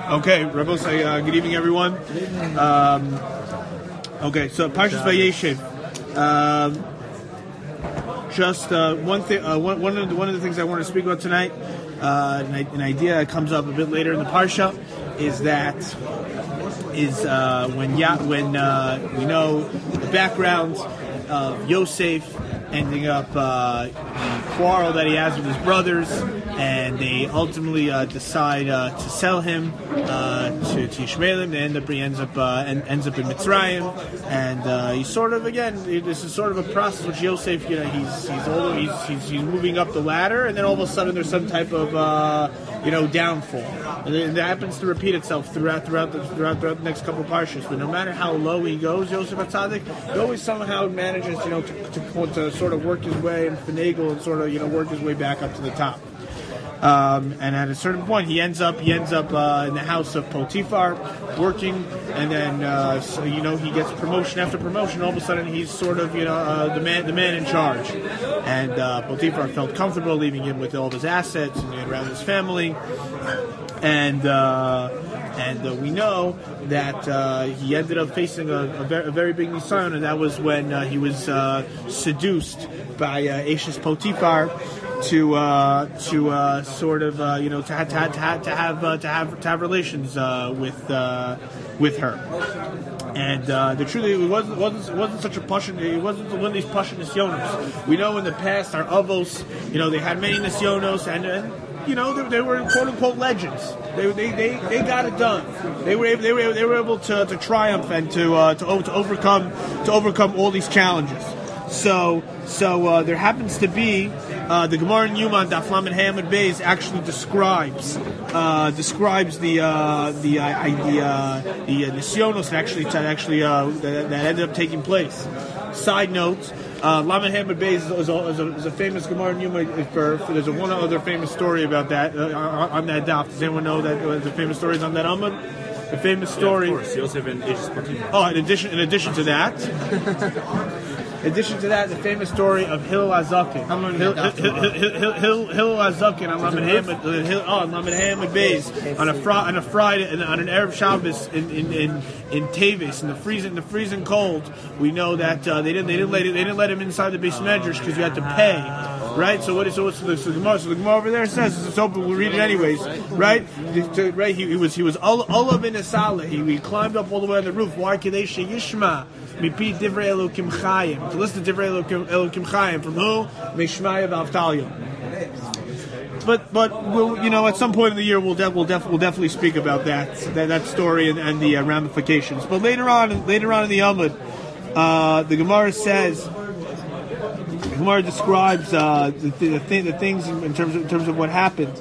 Okay, Rebels, good evening, everyone. Okay, so Parshas Vayeshev. Just one thing. One of the things I want to speak about tonight, an idea that comes up a bit later in the parsha, is when we know the background of Yosef ending up the quarrel that he has with his brothers, and they ultimately decide to sell him to Ishmaelim. He ends up in Mitzrayim, and he's sort of, again, this is sort of a process which Yosef, he's moving up the ladder, and then all of a sudden there's some type of downfall, and it happens to repeat itself throughout the next couple of parshas. But no matter how low he goes, Yosef HaTzadik, he always somehow manages to sort of work his way and finagle and sort of work his way back up to the top. And at a certain point, he ends up in the house of Potiphar, working, and then he gets promotion after promotion. All of a sudden, he's sort of the man in charge. And Potiphar felt comfortable leaving him with all of his assets and around his family. And we know that he ended up facing a very big nisayon, and that was when he was seduced by Ashes Potiphar to have relations with her. And the truth is, it wasn't such a passion. It wasn't one of these passion nisyonos. We know in the past our avos, they had many nisyonos, and they were quote unquote legends. They got it done. They were able to triumph and to overcome all these challenges. So there happens to be the Gemara in Yuma Daf Lamed Hamad Beis actually describes the nisyonos that ended up taking place. Side note. Lamed Hamad Beis is a famous Gemara in Yuma. There's one other famous story about that on that daf. Does anyone know that the famous stories on that Amud? The famous story. Yeah, of course, Yosef and Ashes Potiphar. Oh, in addition to that. In addition to that, the famous story of Hillel Azakin. Hillel Azakin on Lamed Hamad Beis on a Friday, on an Erev Shabbos in Teves, in the freezing cold. We know that they didn't let him inside the Beis Medrash because you had to pay. Right, so what's the Gemara? So the Gemara over there says it's open. We'll read it anyways. Right, right. He was Olav in Asala. He climbed up all the way on the roof. Why? Kadesha Yishma Mipi Divrei Elokim Chayim, to listen to Divrei Elokim Chayim from who? Mishmaya V'Avtalya. But we'll, at some point in the year we'll definitely speak about that story and the ramifications. But later on in the Amud, the Gemara says. The Gemara describes the things in terms of what happened.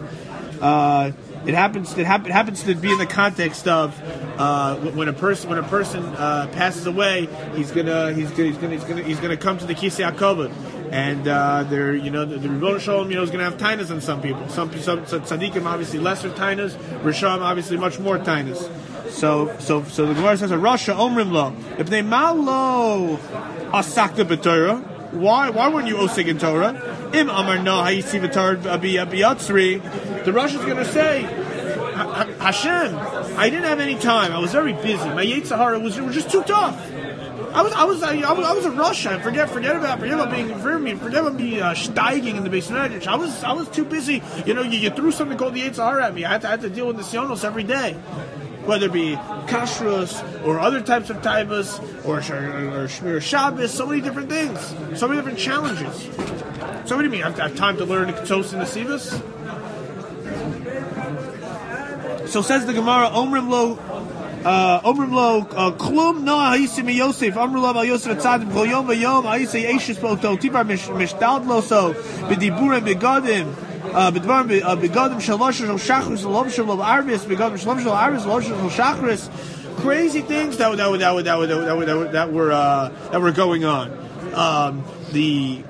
It happens to be in the context of when a person passes away, he's gonna come to the Kisei HaKavod, and the Rebbeinu Shalom is gonna have tainas on some people. Some tzaddikim obviously lesser tainas, Risham obviously much more tainas. So the Gemara says, "Rasha omrim lo if malo asakta b'Torah." Why weren't you osig in Torah? Im amar no hayisi v'Torah biyatzri. The Rosh is going to say, Hashem, I didn't have any time. I was very busy. My Yetzer Hara was just too tough. I was a Rosh. Forget about being vermin. Forget about me steiging in the Beis Medrash. I was too busy. You threw something called the Yetzer Hara at me. I had to deal with the Sionos every day. Whether it be kashrus or other types of taivas or Shmir Shabbos, so many different things, so many different challenges. So what do you mean? I have time to learn the Ketos and the Sivas? So says the Gemara, Omrim lo, Klum no ha'isi Yosef, Omrim lo Yosef atzadim, Kol yom v'yom ha'isi Eishes poto, Tifar mishdad lo so, b'diburim b'gadim, b'dvarim b'gadim shalosh shal shachris, l'om shal arbis, b'gadim shalom shal arbis, l'om shal shachris. Crazy things that were going on. The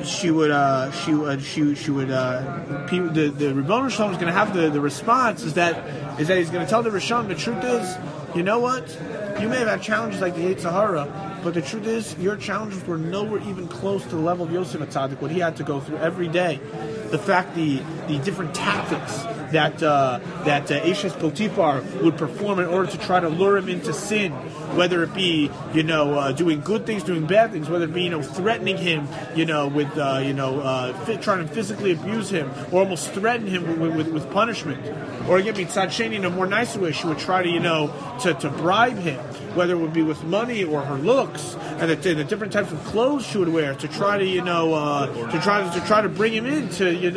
Rebbeinu Shalom is going to have the response is that he's going to tell the Rishon, the truth is, you know what? You may have had challenges like the Yetzer Hara, but the truth is, your challenges were nowhere even close to the level of Yosef HaTzadik, what he had to go through every day. The fact, the different tactics that Eshes Potiphar would perform in order to try to lure him into sin, whether it be doing good things, doing bad things, whether it be threatening him with trying to physically abuse him, or almost threaten him with punishment, or again Mitzad Sheni in a more nicer way, she would try to bribe him, whether it would be with money or her looks, and the different types of clothes she would wear to try to try to bring him in to be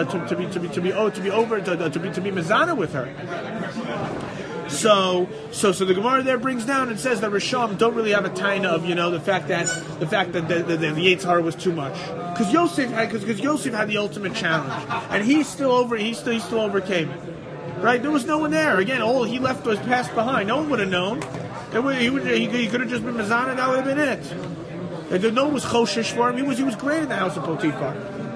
mezana with her. So the Gemara there brings down and says that Risham don't really have a taina of the fact that the Yetzer Hara was too much, because Yosef had the ultimate challenge, and he still overcame it. Right? There was no one there. Again, all he left was passed behind. No one would have known. He could have just been mezana. That would have been it. No one was choshesh for him. He was great in the house of Potiphar.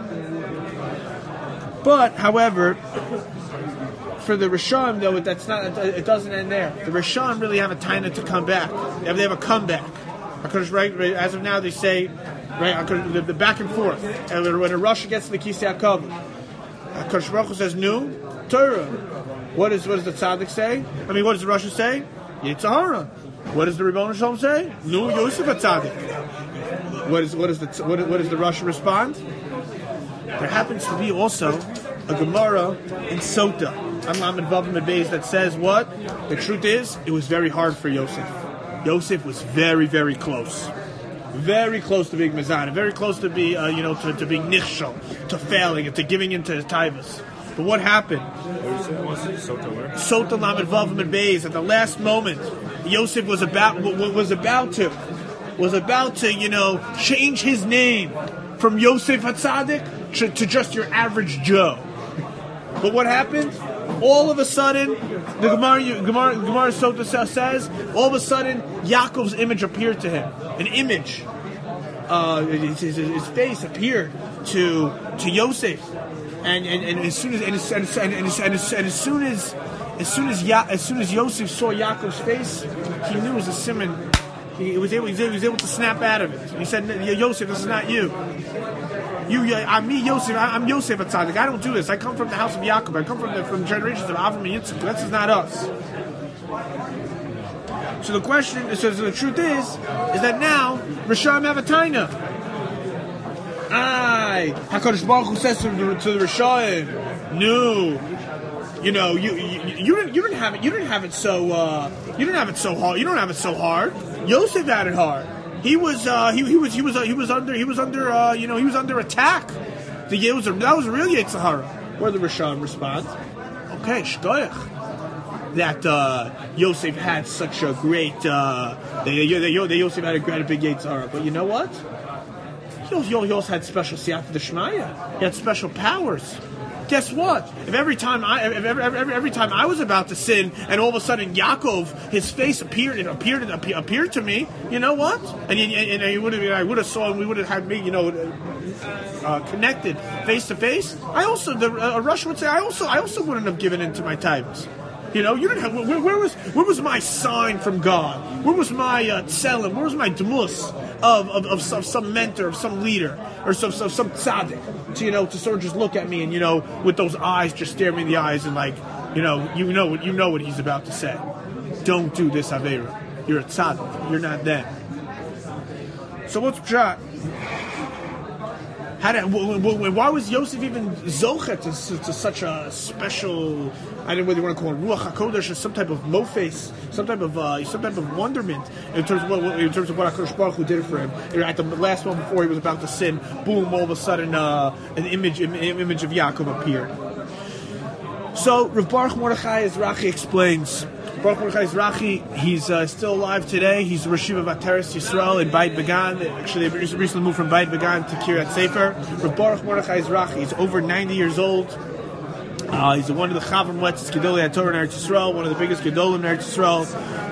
But however, for the Rishon, though, it doesn't end there. The Rishon really have a taina to come back. They have a comeback. Because right, as of now, they say, right, the back and forth. And when a Rosh gets to the Kisei HaKavod, HaKadosh Baruch Hu says, "Nu Torah." What does the tzaddik say? I mean, what does the Rosh say? Yetzer Hara. What does the Ribono Shalom say? Nu Yosef HaTzadik. What does the Rosh respond? There happens to be also a Gemara in Sota, Lamed Vav Amud Beis, that says what? The truth is, it was very hard for Yosef. Yosef was very, very close. Very close to being Mezana, very close to be, to being Nichshel, to failing, and to giving into his taivas. But what happened? Sota Lamed Vav Amud Beis, at the last moment, Yosef was about to change his name from Yosef HaTzadik to just your average Joe. But what happened? All of a sudden, the Gemara Sota says, all of a sudden, Yaakov's image appeared to him. An image. His face appeared to Yosef. And as soon as Yosef saw Yaakov's face, he knew it was a simon. He was able to snap out of it. He said, "Yosef, this is not you. I'm me, Yosef. I'm Yosef HaTzadik. I don't do this. I come from the house of Yaakov. I come from generations of Avram and Yitzchak. This is not us." So the truth is that now Risham have a taina. HaKadosh Baruch Hu says to the Rishayim, "No, you didn't have it so hard. You don't have it so hard. Yosef had it hard. He was under attack. That was a real Yetzer Hara." Where the Rishon responds, "Okay, shkoyach, that Yosef had such a great Yosef had a big Yetzer Hara, but you know what? He also had special siyata d'shmaya. He had special powers. Guess what? If every time I was about to sin, and all of a sudden Yaakov, his face appeared to me, you know what? And I would have saw, and we would have had me, connected face to face. I also, a Russian would say, I also wouldn't have given in to my tithes. You didn't have. Where was my sign from God? Where was my tselem? Where was my dmus of some mentor, of some leader, or some tzaddik to sort of just look at me and with those eyes just stare me in the eyes and you know what he's about to say. Don't do this, Aveira. You're a tzaddik. You're not them. So what's pshat? Why was Yosef even zochet to such a special? I don't know whether you want to call it ruach hakodesh or some type of mofes, some type of wonderment in terms of what HaKadosh Baruch Hu did for him. At the last moment before he was about to sin, boom! All of a sudden, an image of Yaakov appeared. So Rav Baruch Mordechai Ezrachi explains. Baruch Mordechai Ezrachi, he's still alive today. He's the Rosh Yeshiva Vateres Yisrael in Beit Began. Actually, they recently moved from Beit Began to Kiryat Sefer. Rav Baruch Mordechai Ezrachi, he's over 90 years old. He's one of the Chavim Letzis Gedolei HaTorah in Eretz Yisrael, one of the biggest Gedolim in Eretz Yisrael.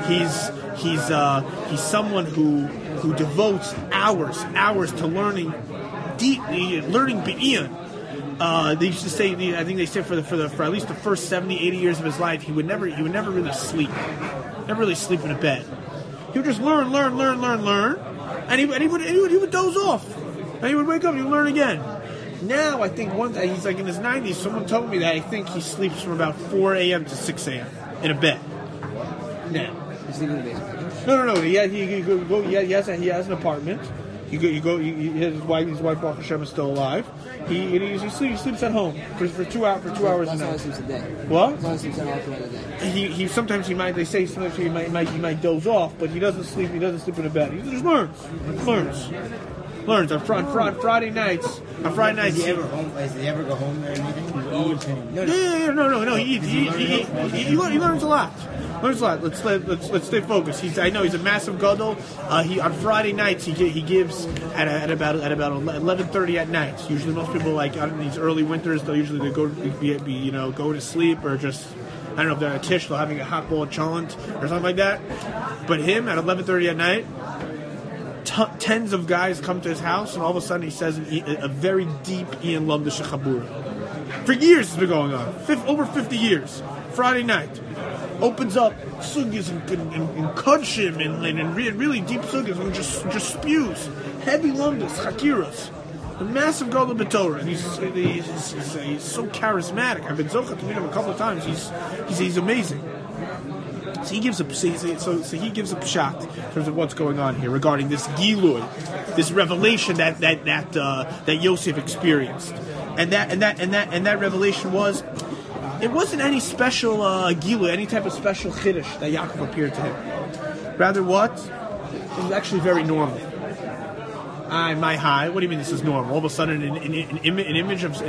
He's someone who devotes hours to learning deeply, learning Be'iyah. They used to say, I think they said for at least the first 70, 80 years of his life, he would never really sleep. Never really sleep in a bed. He would just learn, and he would doze off. And he would wake up and he would learn again. Now I think he's like in his 90s. Someone told me that I think he sleeps from about 4 a.m. to 6 a.m. in a bed. Now. He's sleeping in the basement. No. He has an apartment. His wife Baruch Hashem is still alive. He sleeps at home for 2 hours. That's a how he night. sleeps a day. What? That's how he sleeps all throughout the day. He sometimes he might doze off, but he doesn't sleep. He doesn't sleep in a bed. He just learns on Friday nights. On Friday nights, Does he ever go home or anything? No. He learns a lot. Let's stay focused. I know he's a massive gadol. He on Friday nights he gives at about 11:30 at night. Usually most people like in these early winters they'll usually go to sleep or just I don't know if they're at a tish, they're having a hot bowl of cholent or something like that. But him at 11:30 at night. Tens of guys come to his house, and all of a sudden he says a very deep Ian Lumdish Chabura. For years it's been going on, over 50 years. Friday night, opens up sugyas and kudshim and really deep sugyas and just spews heavy Lumdish Chakiras. A massive gadol b'Torah, and he's so charismatic. I've been zochah to meet him a couple of times. He's amazing. So he gives a pshat in terms of what's going on here regarding this gilui, this revelation that Yosef experienced, and that revelation it wasn't any special gilui, any type of special chiddush that Yaakov appeared to him. Rather, what? It was actually very normal. My high. What do you mean this is normal? All of a sudden, an image of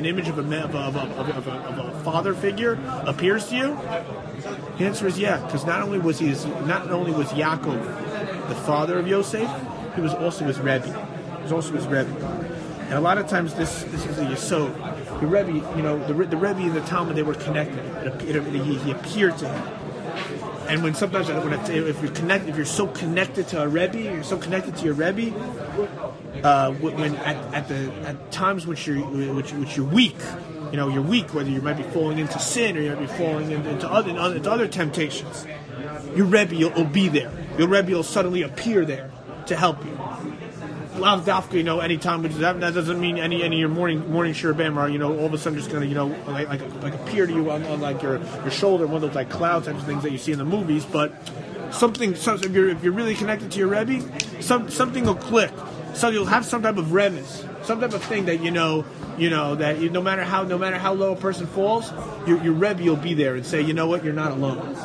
a father figure appears to you. The answer is yeah, because not only was Yaakov the father of Yosef, he was also his Rebbe. And a lot of times this is a yesod. The Rebbe, the Rebbe and the Talmud, they were connected. He appeared to him. And if you're so connected to a Rebbe, you're so connected to your Rebbe, when at times which you're weak, you're weak, whether you might be falling into sin or you might be falling into other temptations. Your Rebbe will be there. Your Rebbe will suddenly appear there to help you. Lav dafka, any time, that doesn't mean any of your morning shirabim are all of a sudden just going to like appear to you on like your shoulder, one of those like cloud types of things that you see in the movies. But if you're really connected to your Rebbe, something will click. So you'll have some type of remiss, some type of thing that that no matter how low a person falls, your Rebbe will be there and say, you know what, you're not alone.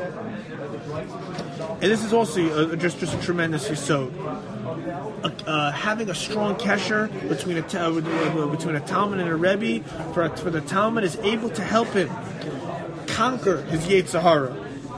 And this is also just a tremendous yesod. Having a strong kesher between a Talmud and a Rebbe, for the Talmud is able to help him conquer his Yetzer Hara.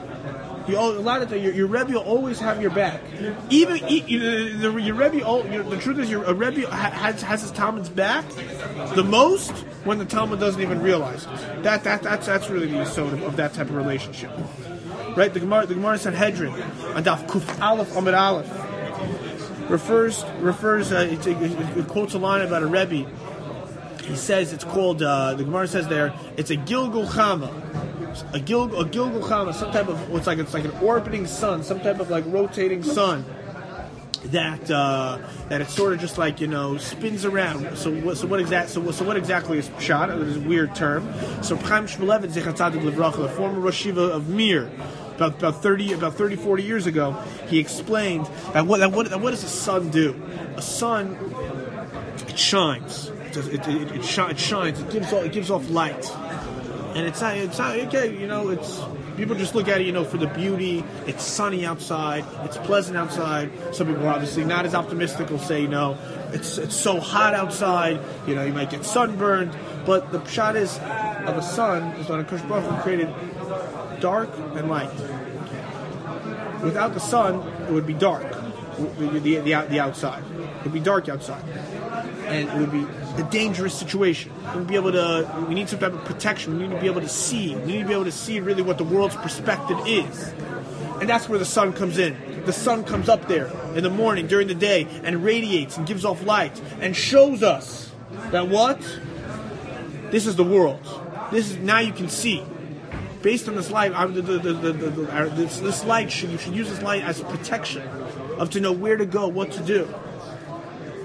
Your Rebbe will always have your back. Your Rebbe. The truth is, a Rebbe has his Talmud's back the most when the Talmud doesn't even realize it. That's really the yesod of that type of relationship, right? The Gemara Sanhedrin on Daf Kuf Aleph Amud Aleph refers. It quotes a line about a Rebbe. He says it's called. The Gemara says there it's a Gilgul Chama. A Gilgul Chama, some type of it's like an orbiting sun, some type of like rotating sun that it sort of just like spins around. So what exactly is pshat? It is a weird term. So Chaim Shmulevitz Zecher Tzadik Livracha, the former Rosh Yeshiva of Mir, about 40 years ago, he explained that what does a sun do? A sun, it shines. It shines. It gives off light. And it's not okay, it's people just look at it, for the beauty. It's sunny outside, it's pleasant outside. Some people are obviously not as optimistic, will say, it's so hot outside, you might get sunburned. But the pshat is of a sun is when Akash Baruch Hu created dark and light. Without the sun, it would be dark. The outside. It would be dark outside. And it would be a dangerous situation. We need some type of protection. We need to be able to see. We need to be able to see really what the world's perspective is. And that's where the sun comes in. The sun comes up there in the morning, during the day, and radiates and gives off light and shows us that what? This is the world. Now you can see. Based on this light, this light, you should use this light as a protection to know where to go, what to do.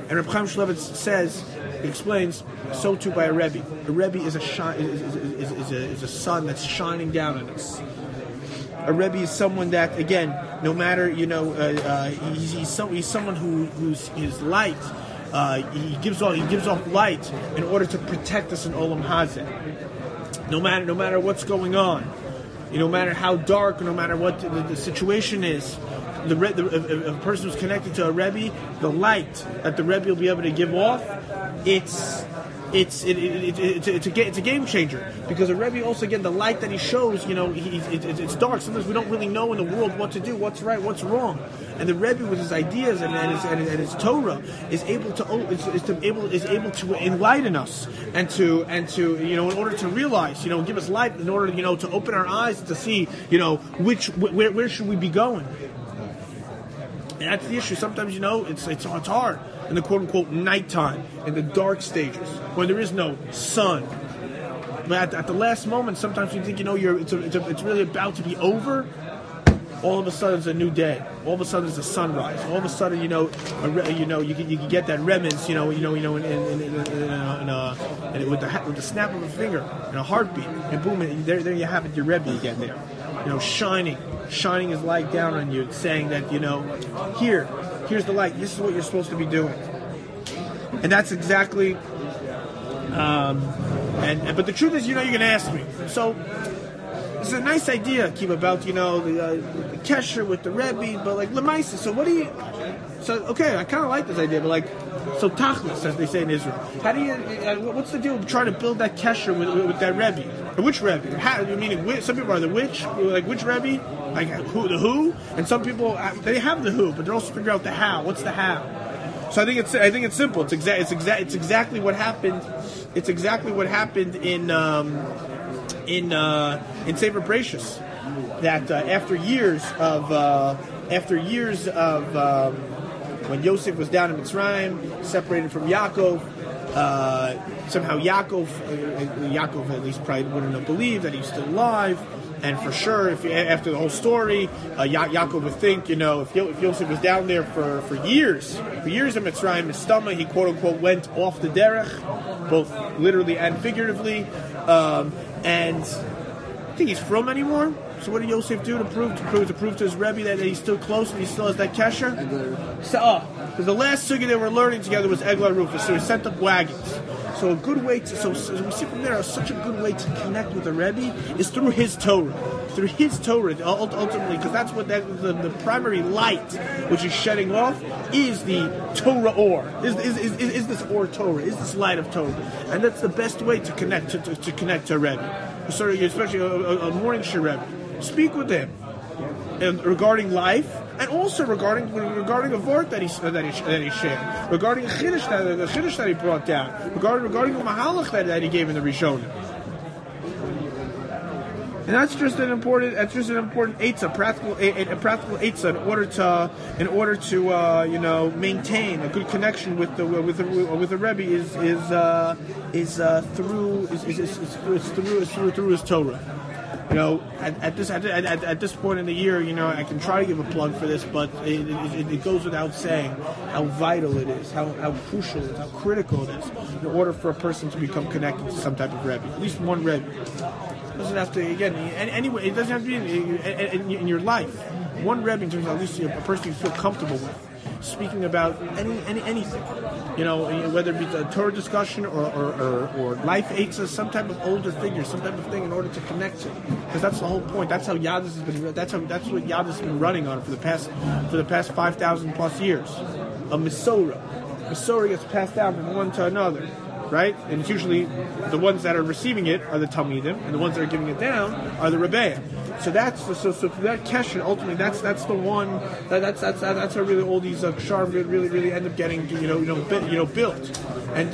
And Reb Chaim Shmulevitz explains, so too by a Rebbe. A Rebbe is a sun that's shining down on us. A Rebbe is someone that, again, no matter, he's someone who's his light. He gives off light in order to protect us in Olam Hazeh. No matter what's going on, no matter how dark, no matter what the situation is, if a person who's connected to a Rebbe, the light that the Rebbe will be able to give off, it's a game changer, because a Rebbe also, again, the light that he shows, it's dark. Sometimes we don't really know in the world what to do, what's right, what's wrong. And the Rebbe, with his ideas and his Torah, is able to enlighten us and to in order to realize, give us light, in order to open our eyes to see where should we be going. And that's the issue. Sometimes, it's hard in the quote-unquote nighttime, in the dark stages, when there is no sun. But at the last moment, sometimes you think, it's really about to be over. All of a sudden, it's a new day. All of a sudden, it's a sunrise. All of a sudden, you can get that remnants, with the snap of a finger and a heartbeat, and boom, and there you have it, your Rebbe again there. Shining his light down on you, saying that, here's the light. This is what you're supposed to be doing. And that's exactly, but the truth is, you're going to ask me. So, it's a nice idea, Keep, about, the kesher with the Rebbe, but Lemaisa, so what do you, okay, I kind of like this idea, but so tachlis, as they say in Israel, how do you, what's the deal with trying to build that kesher with that Rebbe? Which Rebbe? Meaning, some people are the which Rebbe? The who? And some people, they have the who, but they're also figuring out the how. What's the how? So I think it's simple. It's exactly what happened. It's exactly what happened in Sefer Bereshis, that after years of when Yosef was down in Mitzrayim, separated from Yaakov, somehow Yaakov at least probably wouldn't have believed that he's still alive. And for sure, after the whole story, Yaakov would think, if Yosef was down there for years in Mitzrayim, his stomach, he quote-unquote went off the derech, both literally and figuratively, and I think he's from anymore. So what did Yosef do to prove to his Rebbe that he's still close and he still has that kesher? Because the last sugya they were learning together was Eglah Rufus, so he sent up wagons. So a good way so we see from there, such a good way to connect with the Rebbe is through his Torah. Through his Torah, ultimately, because that's what the primary light which is shedding off is the Torah or. Is this or Torah, is this light of Torah. And that's the best way to connect to connect to a Rebbe. Especially a morning shir Rebbe. Speak with him regarding life, and also regarding a vort that he shared, regarding a chiddush that he brought down, regarding the mahalach that he gave in the Rishonim. And that's just an important eitzah, practical eitzah in order to maintain a good connection with the Rebbe is through his Torah. At this point in the year, I can try to give a plug for this, but it goes without saying how vital it is, how crucial it is, how critical it is in order for a person to become connected to some type of Rebbe, at least one Rebbe. It doesn't have to, again, anyway, it doesn't have to be in your life. One Rebbe, in terms of at least a person you feel comfortable with, speaking about anything, whether it be a Torah discussion or life eitzah, some type of older figure, some type of thing, in order to connect to, because that's the whole point. That's how Yadus has been. That's what Yadus has been running on for the past 5,000 plus years. A Mesorah gets passed down from one to another, right? And it's usually the ones that are receiving it are the Talmidim, and the ones that are giving it down are the Rebbeim. So that's for that kesher. Ultimately, that's the one that's how really all these ksharim really end up getting built, and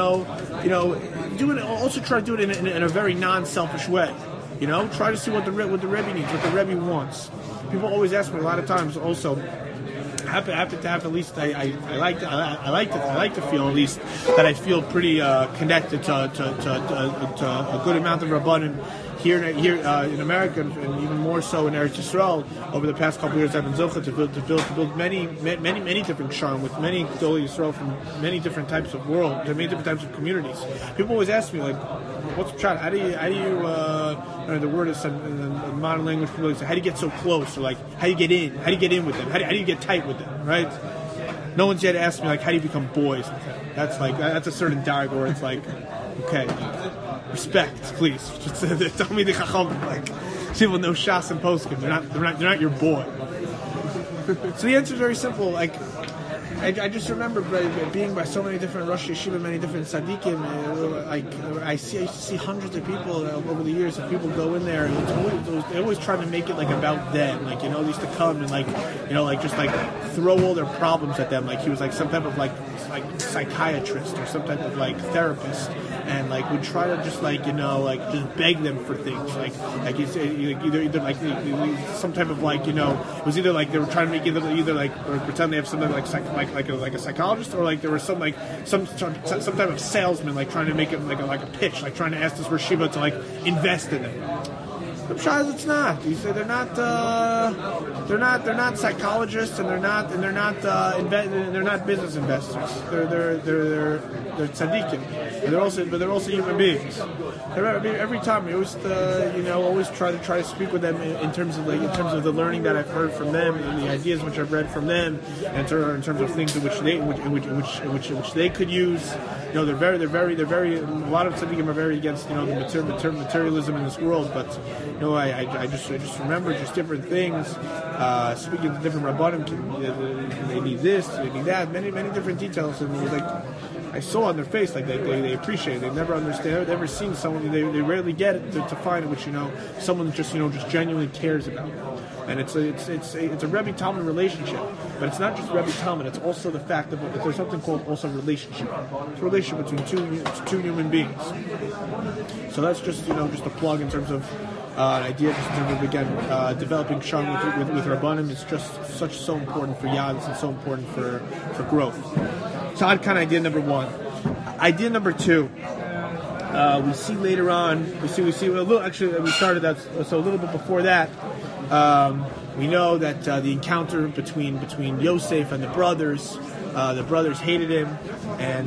also try to do it in a very non-selfish way. Try to see what the Rebbe needs, what the Rebbe wants. People always ask me a lot of times also. I happen to have at least I like to feel at least that I feel pretty connected to a good amount of Rabbanim here in America, and even more so in Eretz Yisrael, over the past couple of years, I've been zocheh to build many different ksharim with many Gedolei Yisrael from many different types of world, many different types of communities. People always ask me like, "What's the shot? How do you the word is in the modern language, people say, how do you get so close, or like how do you get in? How do you get in with them? How do you get tight with them? Right? No one's yet asked me like, how do you become boys? That's a certain dialogue where it's like, okay, respect, please. Just tell me the chacham. Like, people know Shas and Poskim. They're not your boy. So the answer is very simple. Like, I just remember being by so many different Rosh Yeshiva, many different tzaddikim. I used to see hundreds of people over the years, and people go in there, and they always try to make it like about them. Like, they used to come and just throw all their problems at them. Like he was like some type of like psychiatrist or some type of like therapist, and like would try to just just beg them for things. Like you say, either like some type of like it was either like they were trying to make either like or pretend they have something like a psychologist, or like there was some type of salesman like trying to make it like a pitch, like trying to ask this Rashiva to like invest in it. The pshat is it's not. He said they're not psychologists, and they're not business investors. They're tzaddikim, but they're also human beings. Every time we always try to speak with them in terms of the learning that I've heard from them and the ideas which I've read from them, and in terms of things in which they could use. They're very. A lot of tzaddikim are very against the materialism in this world, but I just remember just different things. Speaking to different rabbanim, they need this, they need that, many different details, and it was like I saw on their face like they appreciate it. They never understand. They've never seen someone. They rarely get it to find it, which someone just genuinely cares about. And it's a Rebbe Talmud relationship, but it's not just Rebbe Talmud. It's also the fact that there's something called also relationship. It's a relationship between two human beings. So that's just just a plug in terms of an idea, just in terms of again developing Shalom with Rabbanim. It's just so important for Yadus and so important for growth. So I'd kind of idea number one. Idea number two. We see later on. We see a little. Actually, we started that. So a little bit before that. We know that the encounter between Yosef and the brothers hated him, and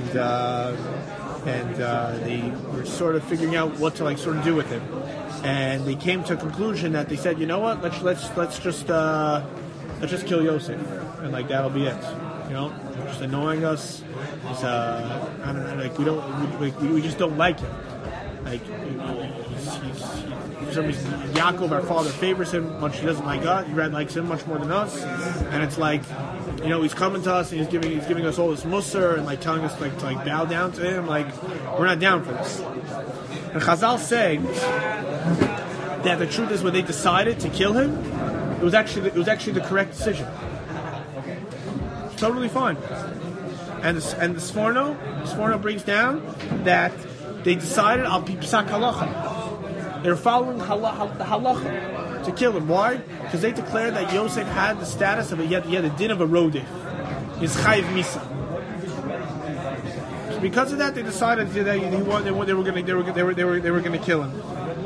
they were sort of figuring out what to sort of do with him, and they came to a conclusion that they said, you know what, let's just kill Yosef, and that'll be it. Just annoying us. He's I don't know, we just don't like him. For some reason, Yaakov, our father, favors him much. He doesn't like us. He likes him much more than us. And it's like, he's coming to us and he's giving us all this musar and telling us to bow down to him. We're not down for this. And Chazal say that the truth is, when they decided to kill him, it was actually the correct decision. It's totally fine. And the Sforno brings down that they decided al pi psak halacha. They're following the halacha to kill him. Why? Because they declared that Yosef had the status of he had the din of a rodef. He's chayiv misa. So because of that, they decided that they were going to kill him.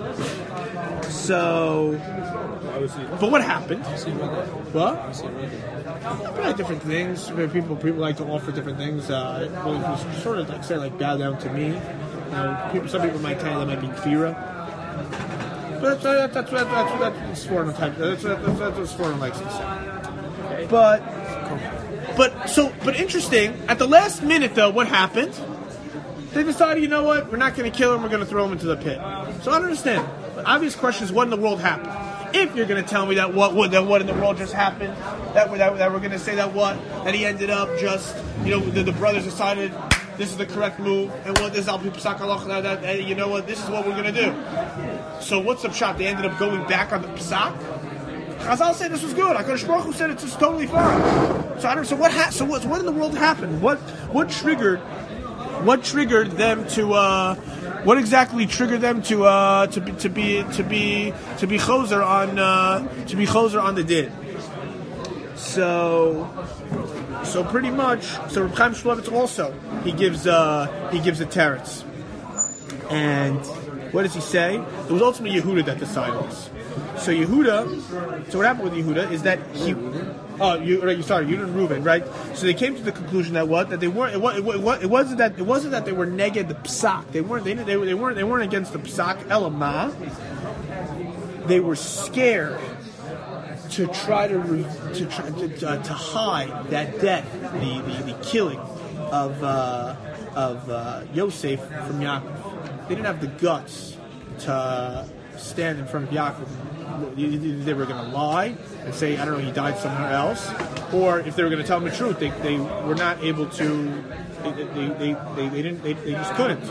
So, but what happened? What? Different things. People like to offer different things. Sort of say bow down to me. Some people might tell you that might be kfira. But that's what Sforno type. That's what Sforno likes to say. But interesting. At the last minute, though, what happened? They decided, you know what? We're not going to kill him. We're going to throw him into the pit. So I don't understand. The obvious question is, what in the world happened? If you're going to tell me that what in the world just happened, that we're going to say that he ended up just the brothers decided this is the correct move, and what this al pi psak halacha, that you know what, this is what we're going to do. So what's the pshat? They ended up going back on the psak. Chazal said this was good. HaKadosh Baruch Hu said it's just totally fine. So what in the world happened? What triggered them to? What exactly triggered them to be choser on the din? So pretty much. So Reb Chaim Shmulevitz also he gives a teretz, and What does he say? It was ultimately Yehuda that decided this. So Yehuda, so what happened with Yehuda is that he, Yehuda and Reuben, right? So they came to the conclusion that that they weren't. It wasn't that they were negative the psak. They weren't against the psak. Elamah. They were scared to try to hide that death, the killing of Yosef from Yaakov. They didn't have the guts to stand in front of Yaakov. They were going to lie and say, I don't know, he died somewhere else, or if they were going to tell him the truth, they were not able to. They just couldn't.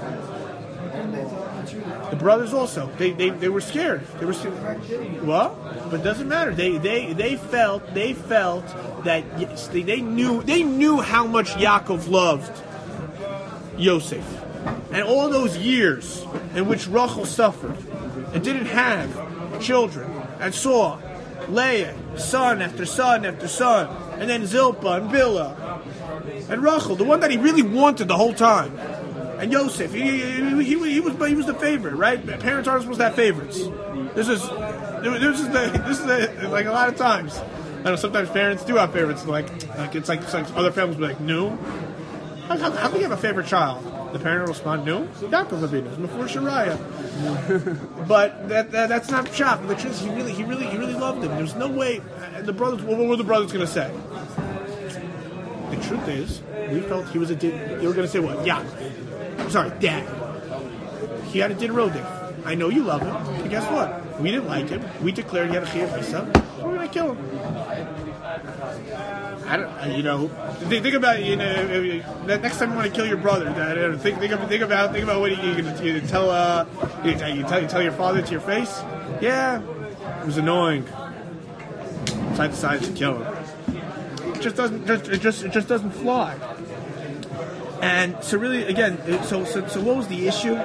The brothers also, they were scared. They were scared. Well, but it doesn't matter. They felt that they knew how much Yaakov loved Yosef, and all those years in which Rachel suffered and didn't have children, and saw Leah, son after son after son, and then Zilpah and Bilhah, and Rachel, the one that he really wanted the whole time, and Yosef, he was the favorite, right? Parents aren't supposed to have favorites. This is like a lot of times. I know sometimes parents do have favorites. Like it's like other families will be like, no. How can you have a favorite child? The parent will respond, no. Yaakov Avinu, before Shariah. But that's not shop. The truth is, he really loved him. There's no way. The brothers. What were the brothers going to say? The truth is, we felt he was a. They were going to say what? Yaakov. I'm sorry, Dad. He had a din rodif. I know you love him. But guess what? We didn't like him. We declared he had a chiyuv misa. We're going to kill him. I don't, think about next time you want to kill your brother. Think about what you're going to tell. You tell your father to your face. Yeah, it was annoying. So I decided to kill him. It just doesn't fly. And so really, again, so what was the issue?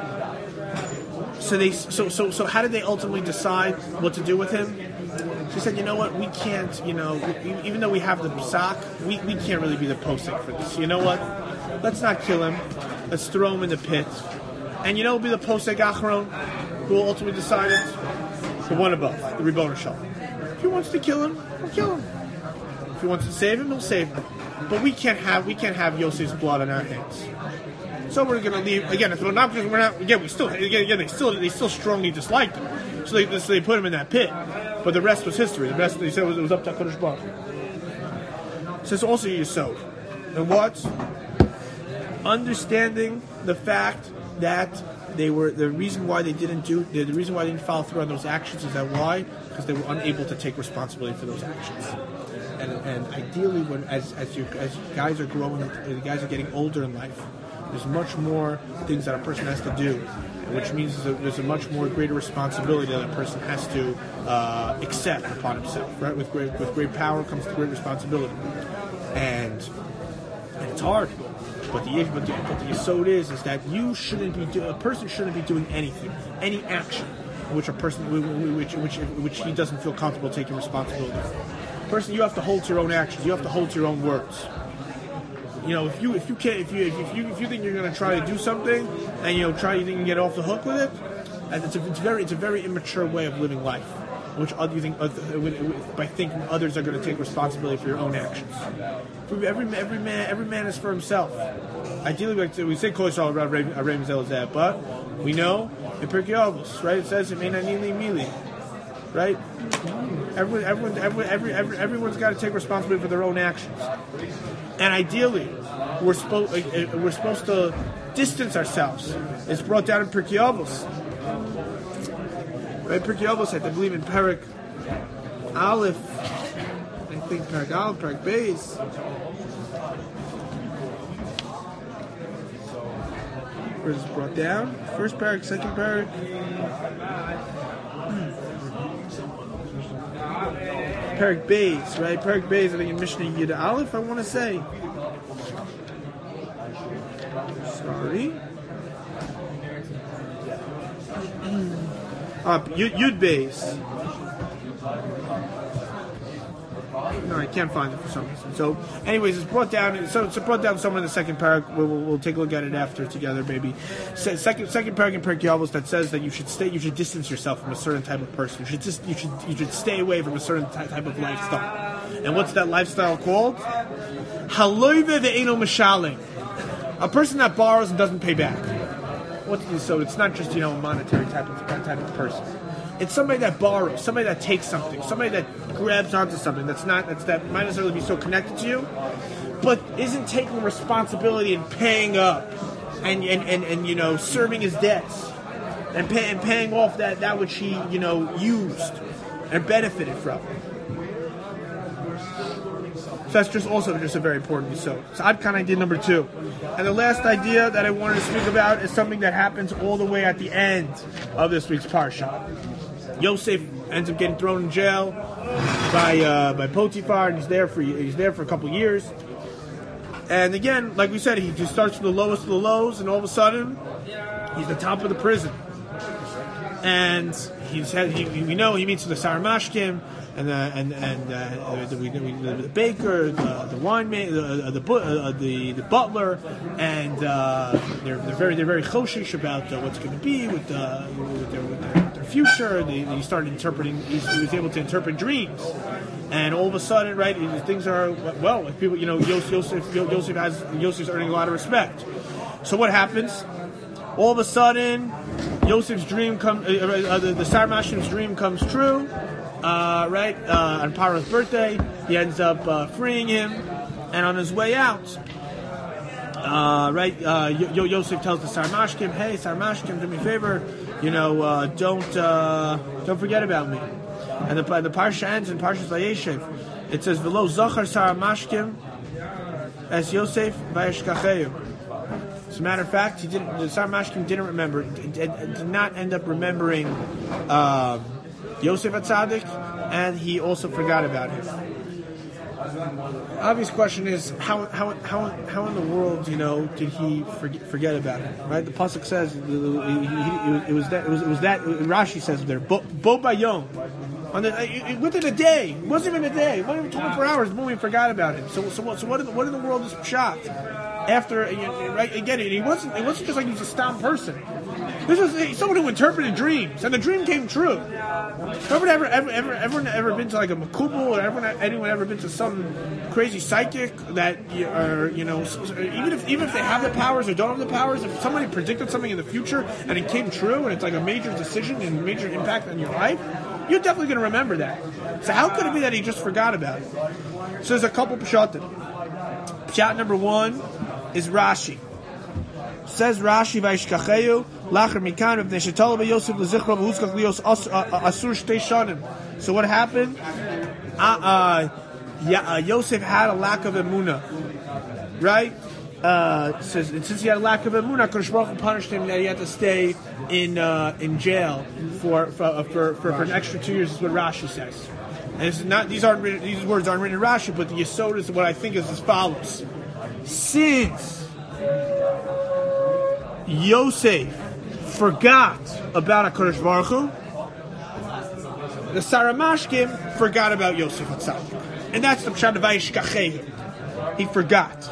So how did they ultimately decide what to do with him? She said, you know what, we can't, even though we have the psak, we can't really be the posek for this. You know what? Let's not kill him. Let's throw him in the pit. And you know who will be the posek achron? Who will ultimately decide it? The one above, the Ribbono Shel Olam. If he wants to kill him, we'll kill him. If he wants to save him, he'll save him. But we can't have Yosef's blood on our hands. So we're going to leave again. If we're not, because we're not. Again, they still strongly disliked him. So they put him in that pit. But the rest was history. The rest, they said, it was up to HaKadosh Baruch Hu. So it's also Yesod. And what? Understanding the fact that the reason why they didn't follow through on those actions is that why? Because they were unable to take responsibility for those actions. And ideally, when as guys are growing, the guys are getting older in life, there's much more things that a person has to do, which means there's a much more greater responsibility that a person has to accept upon himself. Right? With great power comes great responsibility, and it's hard. But the yesod is that you shouldn't be a person shouldn't be doing anything, any action, which a person which he doesn't feel comfortable taking responsibility for. Person, you have to hold to your own actions. You have to hold to your own words. If you think you're going to try to do something and you think you can get off the hook with it, and it's a very immature way of living life, which you think by thinking others are going to take responsibility for your own actions. Every man is for himself. Ideally, we say Kol Yisrael Arei Zelzeh, but we know in Pirkei Avos, right? It says mili, right? Everyone's got to take responsibility for their own actions. And ideally, we're supposed to distance ourselves. It's brought down in Pirkei Avos. Right, Pirkei Avos, I believe in Perek Aleph. I think Perek Aleph, Perek Beis. Where is it brought down? First Perek, second Perek. Perek Beis, right? Perek Beis, I think in Mishnah Yud Aleph, I want to say. Sorry. Yud Beis. No, I can't find it for some reason. So, anyways, it's brought down. So it's brought down somewhere in the second parak. We'll take a look at it after together, maybe. Second parak in Perkei Avos that says that you should distance yourself from a certain type of person. You should stay away from a certain type of lifestyle. And what's that lifestyle called? Haloive ve'eno mishalim. A person that borrows and doesn't pay back. So it's not just a monetary type of person. It's somebody that borrows, somebody that takes something, somebody that grabs onto something that might necessarily be so connected to you, but isn't taking responsibility and paying up, and serving his debts, and paying off that which he used and benefited from. So that's just a very important yisod. So Ad Kan idea number 2. And the last idea that I wanted to speak about is something that happens all the way at the end of this week's parsha. Yosef ends up getting thrown in jail by Potiphar, and he's there for a couple of years. And again, like we said, he just starts from the lowest of the lows, and all of a sudden, he's the top of the prison. And we know he meets with the Saramashkim and the baker, the winemaker, the butler, and they're very choshish about what's going to be with their future. He started interpreting. He was able to interpret dreams, and all of a sudden, right, things are people. Yosef's earning a lot of respect. So what happens? All of a sudden, Yosef's dream the Saramashim's dream comes true. On Paro's birthday, he ends up freeing him, and on his way out, Yosef tells the Saramashkim, "Hey, Saramashkim, do me a favor, don't forget about me." And the parsha ends in Parshas Vayeshev. It says, "V'lo zachar Saramashkim es Yosef vayeshkacheyu." As a matter of fact, the Saramashkim didn't remember, did not end up remembering Yosef HaTzadik, and he also forgot about him. Obvious question is how in the world did he forget about him? Right? The pasuk says it was that Rashi says there bo bayom within a day. It wasn't even a day. It wasn't even 24 hours. Boom, we forgot about him. So what in the world is pshat? After right again, it wasn't just like he was a stam person. This was someone who interpreted dreams, and the dream came true. Everyone ever been to like a makubal, or anyone ever been to some crazy psychic that even if they have the powers or don't have the powers, if somebody predicted something in the future and it came true and it's like a major decision and major impact on your life, you're definitely going to remember that. So how could it be that he just forgot about it? So there's a couple pshatim. Pshat number 1 is Rashi. Says Rashi, "Vayishkacheyu lacher mikan v'nei shetol b'Yosef l'zichro v'hutzkach lios asur shtei shanim." So what happened? Yosef had a lack of emunah, right? Since he had a lack of emunah, Kodesh Baruch Hu punished him that he had to stay in jail for an extra 2 years. Is what Rashi says. And it's not; these words aren't written in Rashi, but the yesod is what I think is as follows: since Yosef forgot about HaKadosh Baruch Hu, the Saramashkim forgot about Yosef HaTzadik. And that's the Pshat of Vayishkachehu. He forgot.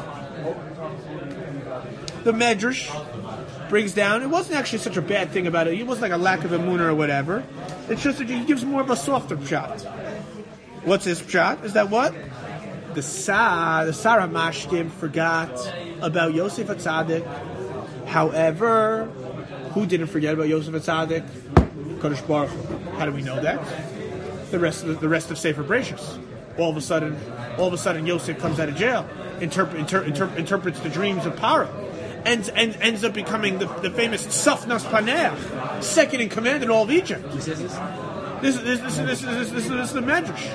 The Medrash brings down, it wasn't actually such a bad thing about it. It wasn't like a lack of emunah or whatever. It's just that he gives more of a softer Pshat. What's his Pshat? Is that what? The Saramashkim forgot about Yosef HaTzadik. However, who didn't forget about Yosef HaTzadik? Kodesh Baruch Hu. How do we know that? The rest of Sefer Bereshis. All of a sudden, Yosef comes out of jail, interprets the dreams of Paro, and ends up becoming the famous Safnas Paneach, second in command in all of Egypt. This is the Medrash.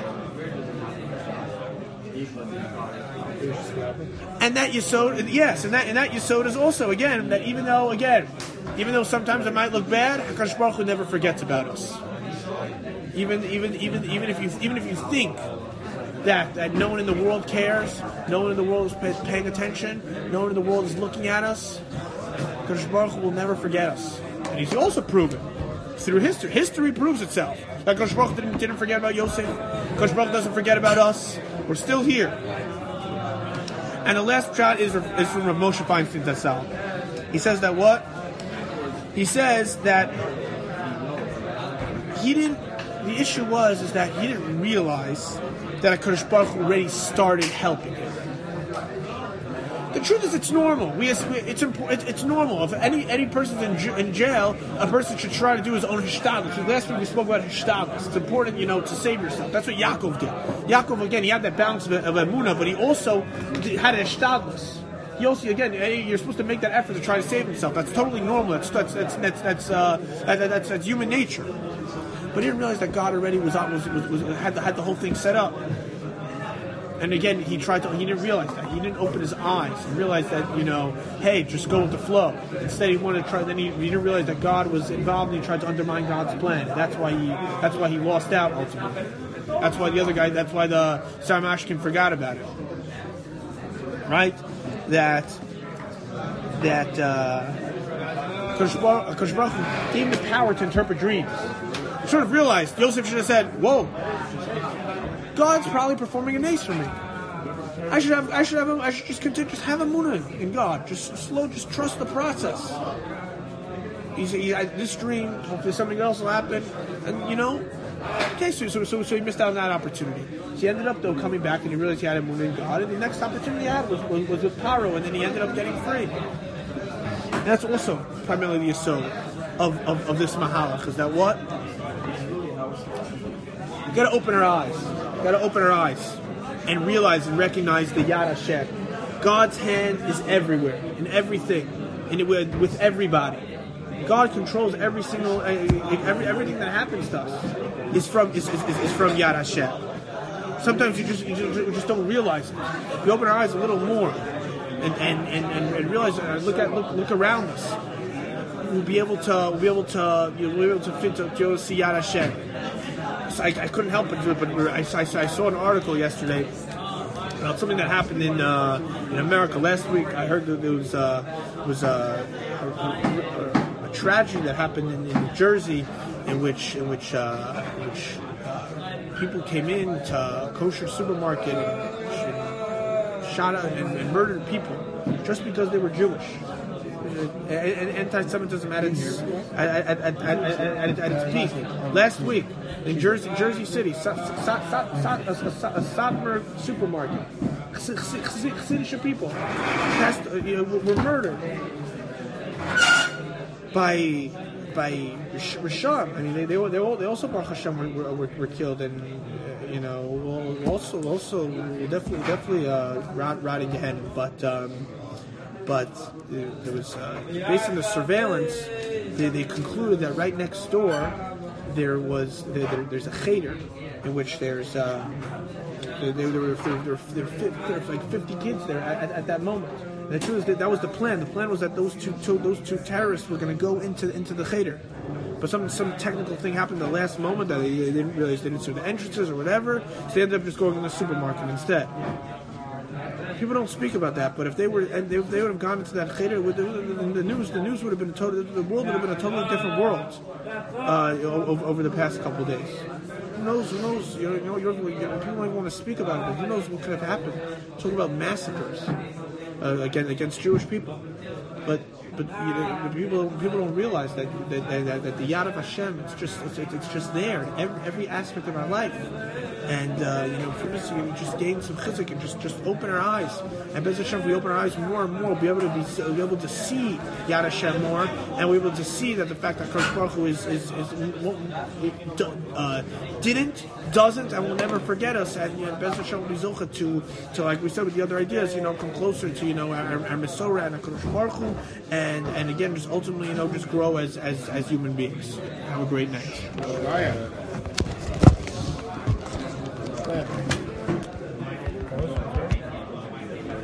And that yesod, yes, and that yesod is also again that even though sometimes it might look bad, HaKadosh Baruch Hu never forgets about us. Even if you think that no one in the world cares, no one in the world is paying attention, no one in the world is looking at us, HaKadosh Baruch Hu will never forget us. And he's also proven through history. History proves itself. That HaKadosh Baruch Hu didn't forget about Yosef. HaKadosh Baruch Hu doesn't forget about us. We're still here. And the last shot is from Rav Moshe Feinstein Zatzal. He says that what? He says that the issue is that he didn't realize that HaKadosh Baruch Hu already started helping him. The truth is, it's normal. It's normal. If any person's in jail, a person should try to do his own hishtadlus. Last week we spoke about hishtadlus. It's important, to save yourself. That's what Yaakov did. Yaakov, again, he had that balance of emunah, but he also had a hishtadlus. He also, again, you're supposed to make that effort to try to save himself. That's totally normal. That's human nature. But he didn't realize that God already had the whole thing set up. And again, he didn't realize that. He didn't open his eyes and realize that, hey, just go with the flow. Instead, he wanted to try. Then he didn't realize that God was involved, and he tried to undermine God's plan. That's why he lost out ultimately. That's why the Sam Ashkin forgot about it. Right? That Kosh Baruch Hu gave him the power to interpret dreams. He sort of realized, Yosef should have said, whoa, God's probably performing a nace for me. I should just continue, just have emunah in God. Just trust the process. This dream, hopefully something else will happen, and okay, so he missed out on that opportunity. So he ended up though coming back, and he realized he had emunah in God, and the next opportunity he had was with Paro, and then he ended up getting free. And that's also primarily the yesod of this mahalach, is that what? You got to open our eyes. Got to open our eyes and realize and recognize the Yad Hashem. God's hand is everywhere, in everything, with everybody. God controls everything that happens to us is from Yad Hashem. Sometimes we just don't realize it. We open our eyes a little more and realize, look around us. We'll be able to see Yad Hashem. I couldn't help but do it, but I saw an article yesterday about something that happened in America last week. I heard that there was a tragedy that happened in New Jersey, in which people came in to a kosher supermarket and shot and murdered people just because they were Jewish. Anti-Semitism at its peak. Last week in Jersey City, a Satmar supermarket, Chassidish people were murdered by Rishon. I mean, they also Baruch Hashem were killed, and also definitely rotting Gehenna, but there was, based on the surveillance, they concluded that right next door there's a cheder in which there's there were like 50 kids there at that moment. And the truth is that was the plan. The plan was that those two terrorists were going to go into the cheder, but some technical thing happened at the last moment that they didn't realize, they didn't see the entrances or whatever, so they ended up just going in the supermarket instead. People don't speak about that, but if they would have gone into that cheder, the news would have been the world would have been a totally different world over the past couple of days. Who knows? People don't even want to speak about it, but who knows what could have happened? Talking about massacres against Jewish people, but people don't realize that the Yad of Hashem, it's just there in every aspect of our life. And for us to just gain some chizuk and just open our eyes. And Bez Hashem, if we open our eyes more and more, we'll be able to see Yad Hashem more, and we'll be able to see that the fact that Kosh Baruch Hu doesn't, and will never forget us. And Bez Hashem will be zocha to, like we said with the other ideas, come closer to our Mesorah and Kosh Baruch Hu, and again, just ultimately just grow as human beings. Have a great night.